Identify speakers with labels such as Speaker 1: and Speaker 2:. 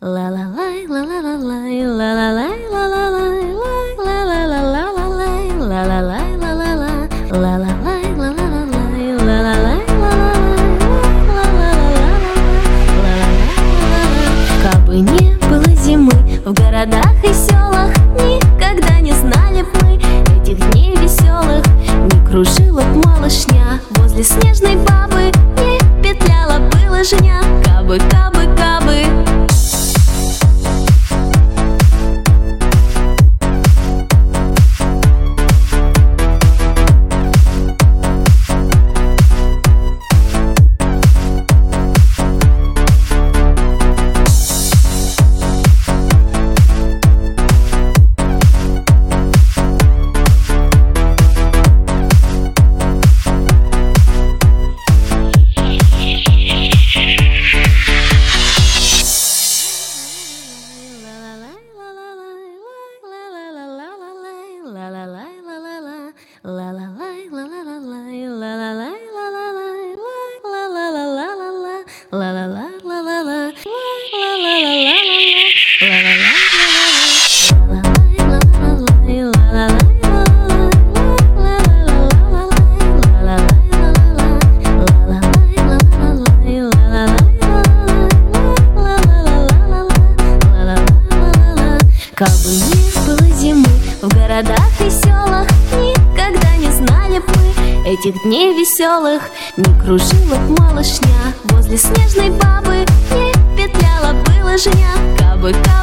Speaker 1: Кабы не было зимы в городах и селах, никогда не знали б мы этих дней веселых. Не кружила б малышня возле снежной бабы, не петляла бы лыжня, кабы, кабы, кабы. Кабы не было зимы в городах и селах, никогда не знали б мы этих дней веселых. Не кружила б малышня возле снежной бабы, не петляла бы лыжня, кабы, кабы.